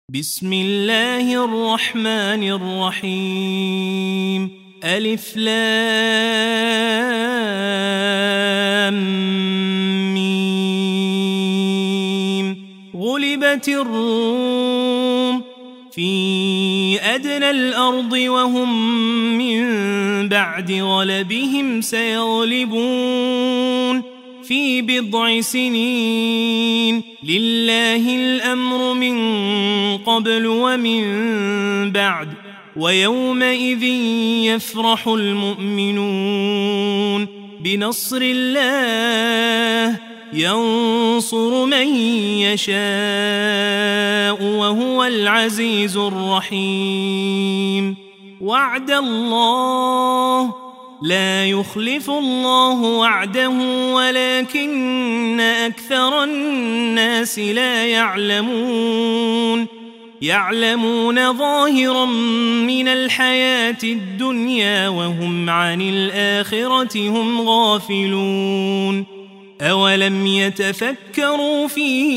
بسم الله الرحمن الرحيم ألف لام ميم غلبت الروم في أدنى الأرض وهم من بعد غلبهم سيغلبون في بضع سنين لله الأمر من قبل ومن بعد ويومئذ يفرح المؤمنون بنصر الله ينصر من يشاء وهو العزيز الرحيم وعد الله لا يخلف الله وعده ولكن أكثر الناس لا يعلمون ظاهرا من الحياة الدنيا وهم عن الآخرة هم غافلون أولم يتفكروا في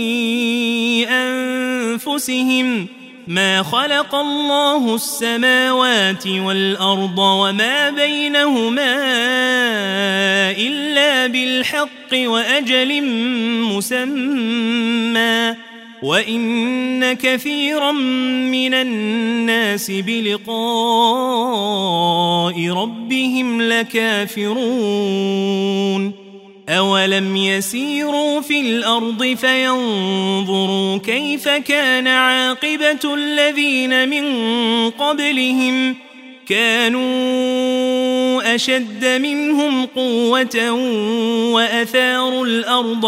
أنفسهم ما خلق الله السماوات والأرض وما بينهما إلا بالحق وأجل مسمى وإن كثيرا من الناس بلقاء ربهم لكافرون أولم يسيروا في الأرض فينظروا كيف كان عاقبة الذين من قبلهم كانوا أشد منهم قوة وأثاروا الأرض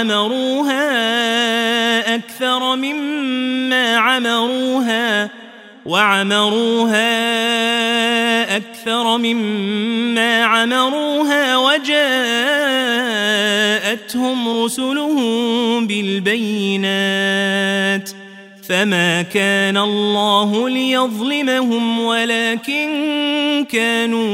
وعمروها أكثر مما عمروها وجاءتهم رسلهم بالبينات فما كان الله ليظلمهم ولكن كانوا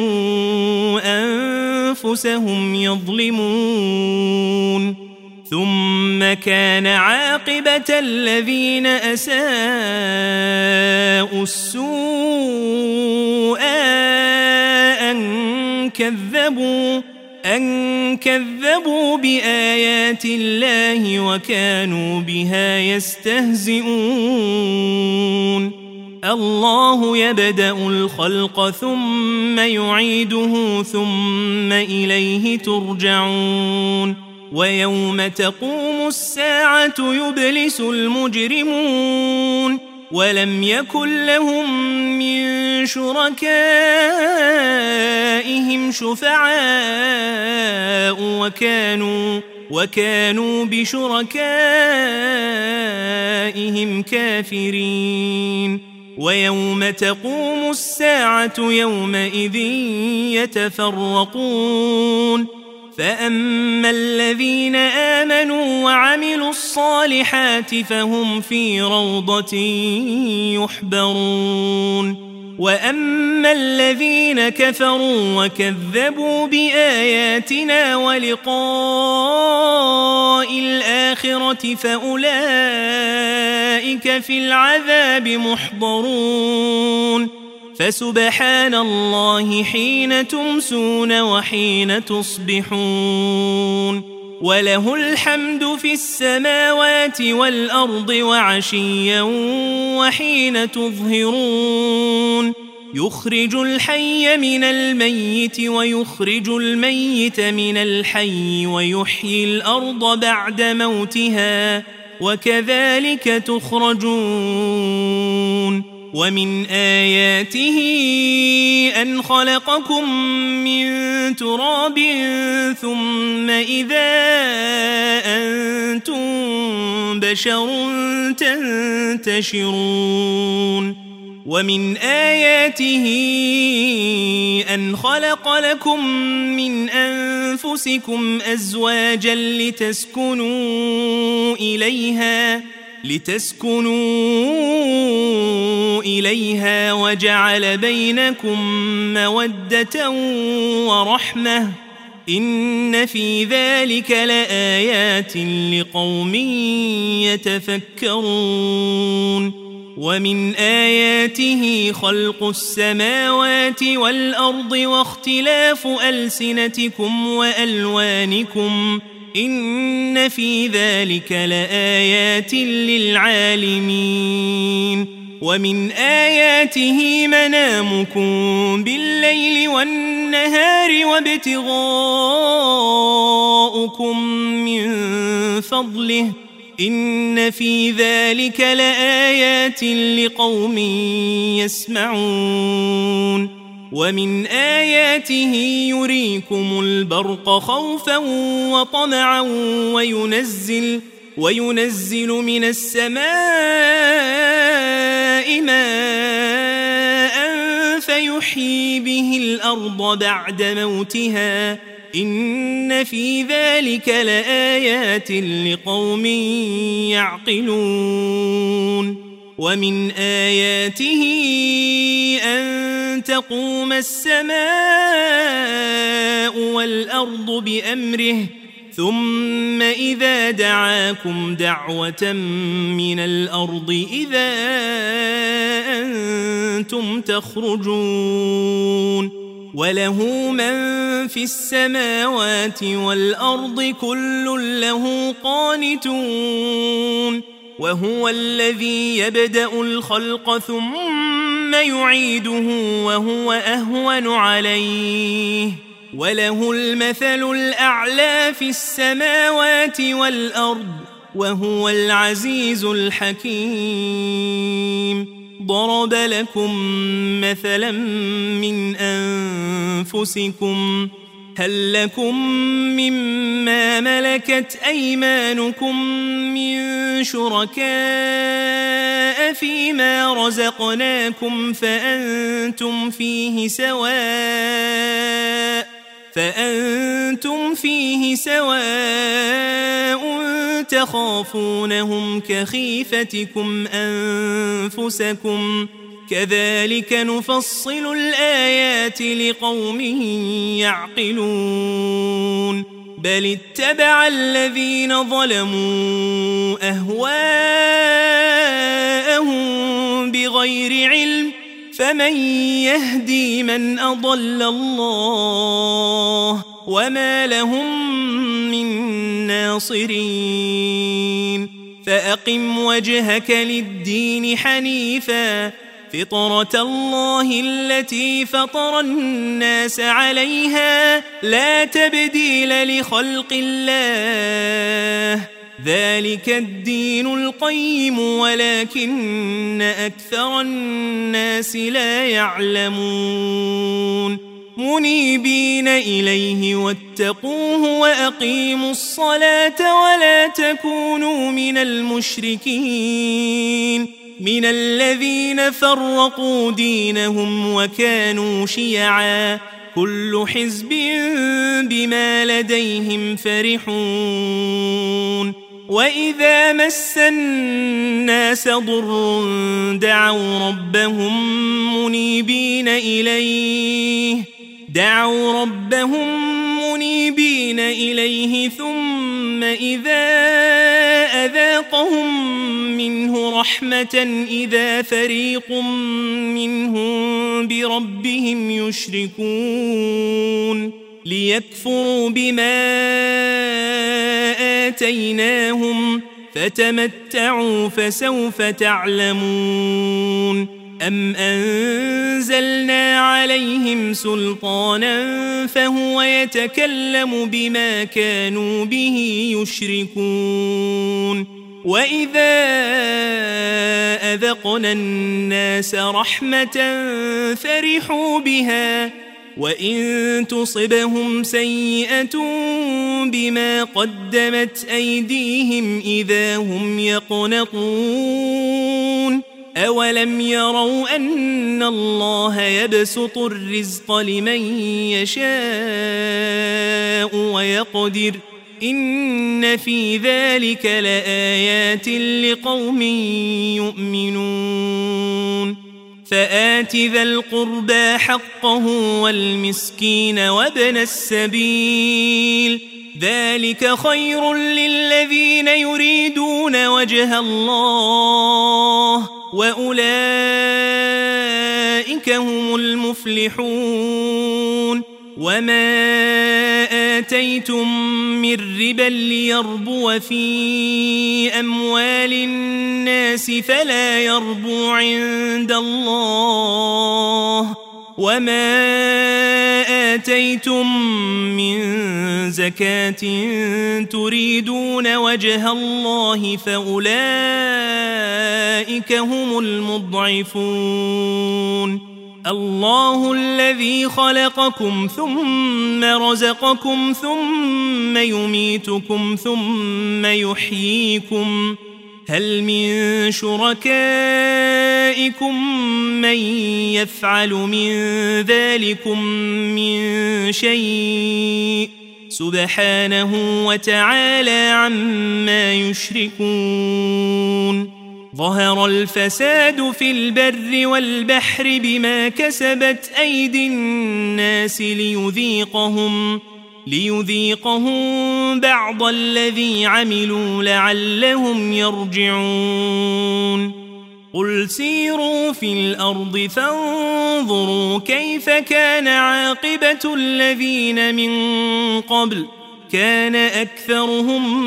أنفسهم يظلمون ثم كان عاقبة الذين أساءوا السوء أن كذبوا بآيات الله وكانوا بها يستهزئون الله يبدأ الخلق ثم يعيده ثم إليه ترجعون ويوم تقوم الساعة يبلس المجرمون ولم يكن لهم من شركائهم شفعاء وكانوا بشركائهم كافرين ويوم تقوم الساعة يومئذ يتفرقون فأما الذين آمنوا وعملوا الصالحات فهم في روضة يحبرون وأما الذين كفروا وكذبوا بآياتنا ولقاء الآخرة فأولئك في العذاب محضرون فسبحان الله حين تمسون وحين تصبحون وله الحمد في السماوات والأرض وعشيا وحين تظهرون يخرج الحي من الميت ويخرج الميت من الحي ويحيي الأرض بعد موتها وكذلك تخرجون ومن آياته أن خلقكم من تراب ثم إذا أنتم بشر تنتشرون ومن آياته أن خلق لكم من أنفسكم أزواجا لتسكنوا إليها وجعل بينكم مودة ورحمة إن في ذلك لآيات لقوم يتفكرون ومن آياته خلق السماوات والأرض واختلاف ألسنتكم وألوانكم إن في ذلك لآيات للعالمين ومن آياته منامكم بالليل والنهار وابتغاؤكم من فضله إن في ذلك لآيات لقوم يسمعون ومن آياته يريكم البرق خوفا وطمعا وينزل من السماء ماء فيحيي به الأرض بعد موتها إن في ذلك لآيات لقوم يعقلون ومن آياته أن تقوم السماء والأرض بأمره ثم إذا دعاكم دعوة من الأرض إذا أنتم تخرجون وله من في السماوات والأرض كل له قانتون وهو الذي يبدأ الخلق ثم يعيده وهو أهون عليه وله المثل الأعلى في السماوات والأرض وهو العزيز الحكيم ضرب لكم مثلا من أنفسكم هل لكم مما ملكت أيمانكم من شركاء فيما رزقناكم فأنتم فيه سواء تخافونهم كخيفتكم أنفسكم كذلك نفصل الآيات لقوم يعقلون بل اتبع الذين ظلموا أهواءهم بغير علم فمن يهدي من أضل الله وما لهم من ناصرين فأقم وجهك للدين حنيفا فطرة الله التي فطر الناس عليها لا تبديل لخلق الله ذلك الدين القيم ولكن أكثر الناس لا يعلمون منيبين إليه واتقوه وأقيموا الصلاة ولا تكونوا من المشركين من الذين فرقوا دينهم وكانوا شيعا كل حزب بما لديهم فرحون وإذا مس الناس ضر دعوا ربهم منيبين إليه ثم إذا أذاقهم منه رحمة إذا فريق منهم بربهم يشركون ليكفروا بما آتيناهم فتمتعوا فسوف تعلمون أم أنزلنا عليهم سلطانا فهو يتكلم بما كانوا به يشركون وإذا أذقنا الناس رحمة فرحوا بها وإن تصبهم سيئة بما قدمت أيديهم إذا هم يقنطون أولم يروا أن الله يبسط الرزق لمن يشاء ويقدر إن في ذلك لآيات لقوم يؤمنون فآت ذا القربى حقه والمسكين وابن السبيل ذلك خير للذين يريدون وجه الله وأولئك هم المفلحون وما آتيتم من ربا ليربو في أموال الناس فلا يربو عند الله وما آتيتم من زكاة تريدون وجه الله فأولئك هم المضعفون الله الذي خلقكم ثم رزقكم ثم يميتكم ثم يحييكم هل من شركائكم من يفعل من ذلكم من شيء سبحانه وتعالى عما يشركون ظهر الفساد في البر والبحر بما كسبت أيدي الناس ليذيقهم بعض الذي عملوا لعلهم يرجعون قل سيروا في الأرض فانظروا كيف كان عاقبة الذين من قبل كان أكثرهم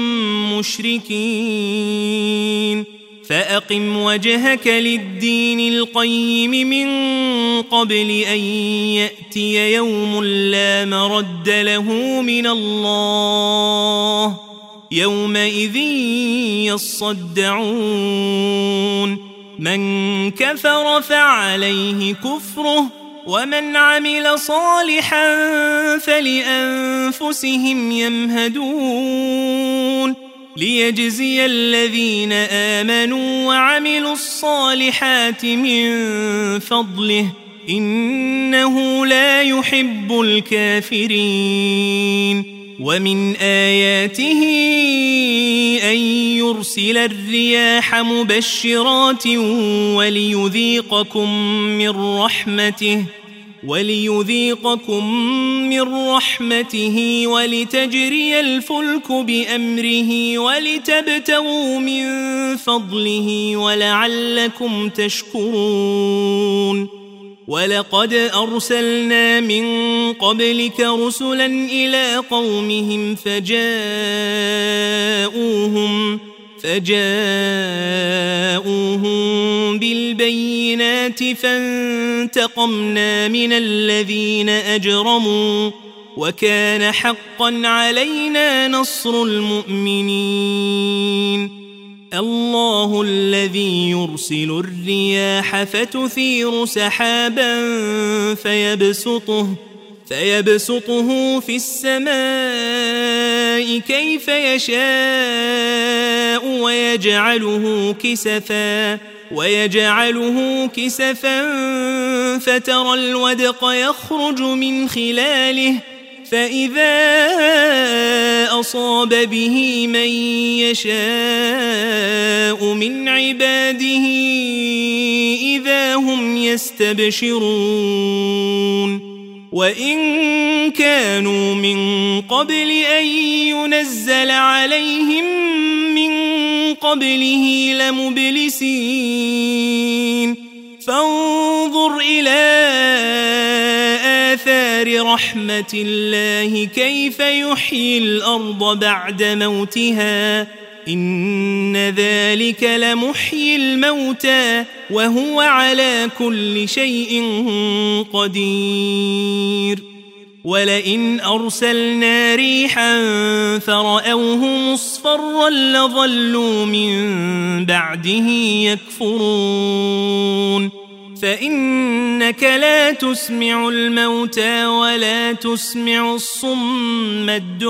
مشركين فأقم وجهك للدين القيم من قبل أن يأتي يوم لا مرد له من الله يومئذ يصدعون من كفر فعليه كفره ومن عمل صالحا فلأنفسهم يمهدون ليجزي الذين آمنوا وعملوا الصالحات من فضله إنه لا يحب الكافرين ومن آياته أن يرسل الرياح مبشرات وليذيقكم من رحمته ولتجري الفلك بأمره ولتبتغوا من فضله ولعلكم تشكرون ولقد أرسلنا من قبلك رسلا إلى قومهم فجاءوهم بالبينات فانتقمنا من الذين أجرموا وكان حقا علينا نصر المؤمنين الله الذي يرسل الرياح فتثير سحابا فيبسطه في السماء كيف يشاء ويجعله كسفا فترى الودق يخرج من خلاله فإذا أصاب به من يشاء من عباده إذا هم يستبشرون وإن كانوا من قبل أن ينزل عليهم من قبله لمبلسين فانظر إلى آثار رحمة الله كيف يحيي الأرض بعد موتها إن ذلك لمحيي الموتى وهو على كل شيء قدير ولئن أرسلنا ريحا فرأوه مصفرا لظلوا من بعده يكفرون فإنك لا تسمع الموتى ولا تسمع الصم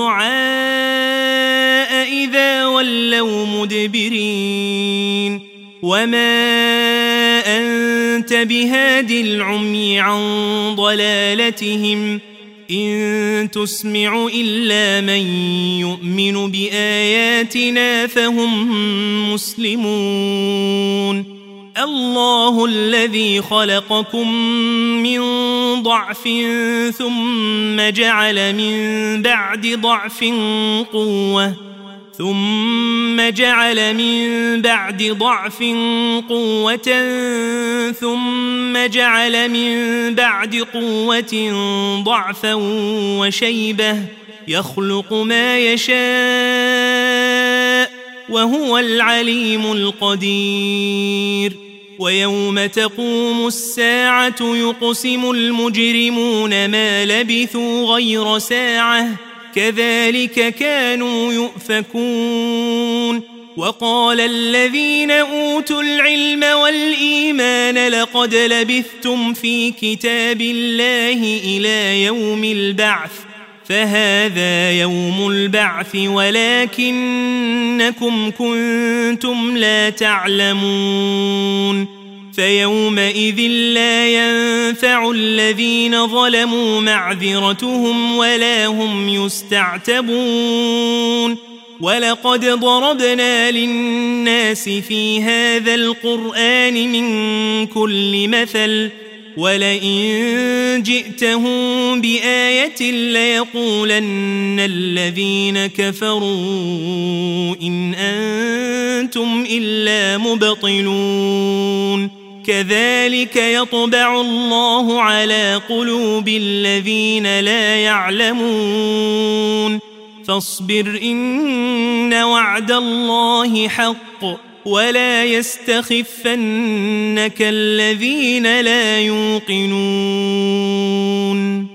الدعاء إذا ولوا مدبرين وما أنت بهاد العمي عن ضلالتهم إن تسمع إلا من يؤمن بآياتنا فهم مسلمون الله الذي خلقكم من ضعف ثم جعل من بعد ضعف قوة ثم جعل من بعد ضعف قوة ثم جعل من بعد قوة ضعفا وشيبة يخلق ما يشاء وهو العليم القدير ويوم تقوم الساعة يقسم المجرمون ما لبثوا غير ساعة كذلك كانوا يؤفكون وقال الذين أوتوا العلم والإيمان لقد لبثتم في كتاب الله إلى يوم البعث فهذا يوم البعث ولكنكم كنتم لا تعلمون فيومئذ لا ينفع الذين ظلموا معذرتهم ولا هم يستعتبون ولقد ضربنا للناس في هذا القرآن من كل مثل ولئن جئتهم بآية ليقولن الذين كفروا إن أنتم إلا مبطلون كذلك يطبع الله على قلوب الذين لا يعلمون فاصبر إن وعد الله حق ولا يستخفنك الذين لا يوقنون